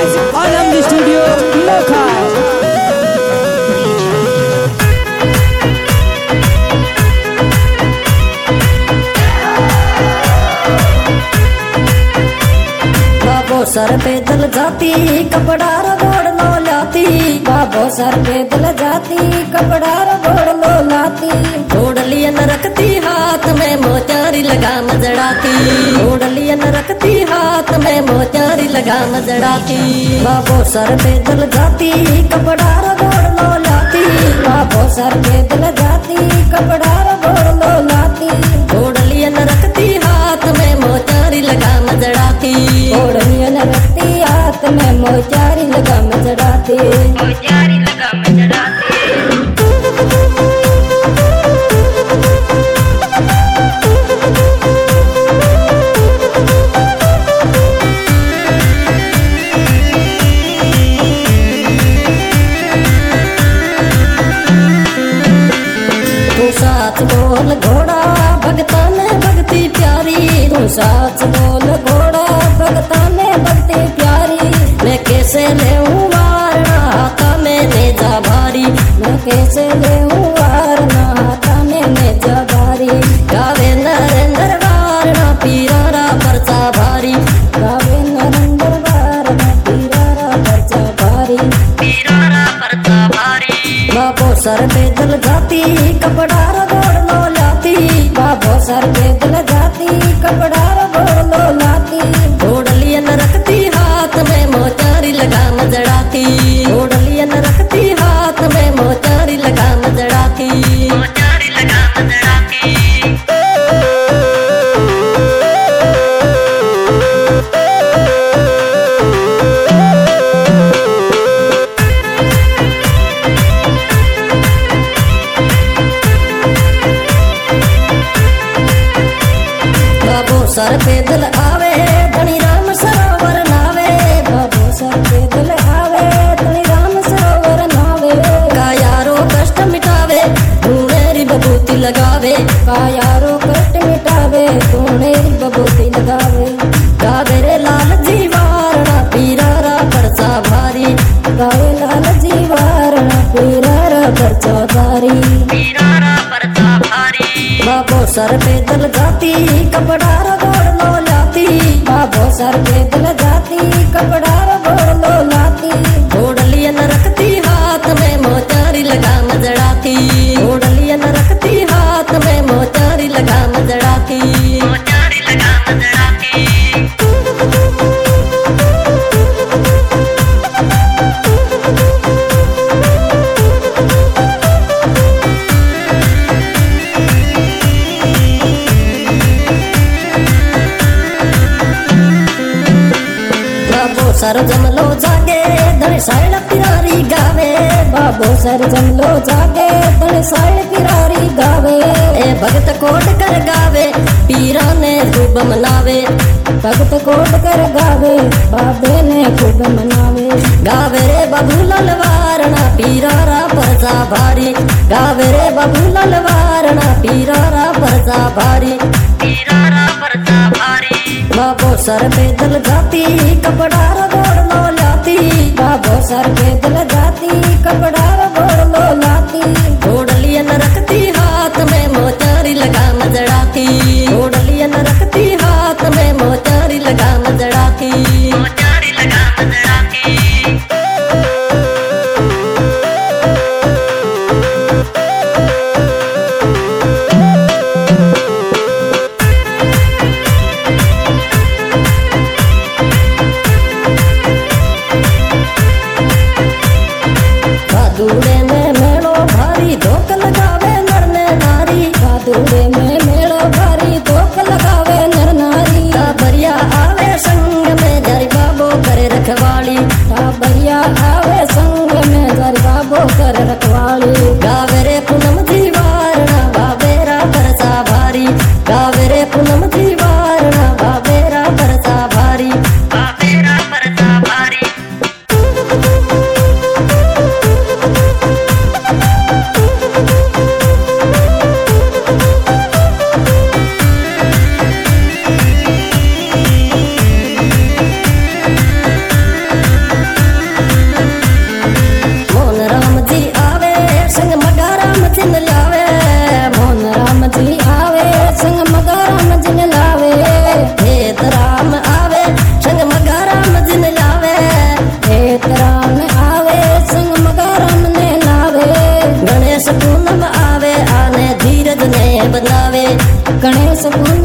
Alam di Studio Lokal. बाबो सर पे दल जाती कपड़ा रगोड़ लो लाती। बाबो सर पे दल जाती कपड़ा रगोड़ लो लाती। ओढ़ लिया न रखती हाथ में मोचारी लगा मजड़ाती। ओढ़ लिया न रखती हाथ में मोचारी लगा मजड़ाती। बाबो सर पे दल जाती कपड़ा रगोड़ लो लाती। बाबो सर पे दल जाती कपड़ा रगोड़ लो लाती। ओढ़ लिया न रखती हाथ में मोचारी लगा मजड़ाती। ओढ़ लिया न रखती हाथ में मोचारी लगा मजड़ाती। मोचारी लगा मजड़ाती। तू साथ बोल घोड़ा भगता ने भक्ति प्यारी। तू साथ बोल घोड़ा भगता ने भक्ति प्यारी। मैं कैसे ले वारना हाथा में नेजा भारी। मैं कैसे ले वारना हाथा में नेजा भारी। गावे नरेंद्र वारना पीरारा परचा भारी। गावे नरेंद्र वारना पीरारा परचा भारी। पीरारा परचा भारी। बाबो सर पे दल जाती कपड़ा रगोड़ लो लाती। बाबो सर पे दल जाती कपड़ा रगोड़ लो लाती। ओढ़ लिया न रखती हाथ में मोचारी लगा मजड़ाती। ओढ़ लिया न रखती हाथ में मोचारी लगा मजड़ाती। मोचारी लगा मजड़ाती। बाबो सर पे दल आवे धनी राम सरोवर नावे। बाबो सर पे दल आवे धनी राम सरोवर नावे। का यारो कष्ट मिटावे ढूंढेरी बबूती लगावे। का यारो कष्ट मिटावे ढूंढेरी बबूती लगावे। गावे रे लाल जी वारणा पीरारा परचा भारी। गावे लाल जी वारणा पीरारा परचा भारी। पीरारा परचा भारी। बाबो सर पे दल जाती कपड़ा रगोड़ लो लाती। बाबो सर पे दल जाती कपड़ा रगोड़ लो लाती। ओढ़ लिया न रखती हाथ में मोचारी लगा मजड़ाती। ओढ़ लिया न रखती हाथ में मोचारी लगा मजड़ाती। मोचारी लगा मजड़ाती। बाबो सर जमलो जागे धन साइड पिरारी गावे। बाबो सर जमलो जागे धन साइड पिरारी गावे। ए भगत कोट कर गावे पीरा ने खूब मनावे। भगत कोट कर गावे बाबे ने खूब मनावे। गावे रे बाबू लाल वारणा पीरारा परचा भारी। गावे रे बाबू लाल वारणा पीरारा परचा भारी। पीरारा परचा भारी। बाबो सर पे दल जाती कपड़ा रगोड़ लो लाती। बाबो सर पे दल जाती कपड़ा रगोड़ लो लाती। ओढ़ लिया न रखती हाथ में मोचारी लगा मजड़ाती। ओढ़ लिया न रखती हाथ में मोचारी लगा मजड़ाती। मोचारी लगा मजड़ाती। रसगुल्ला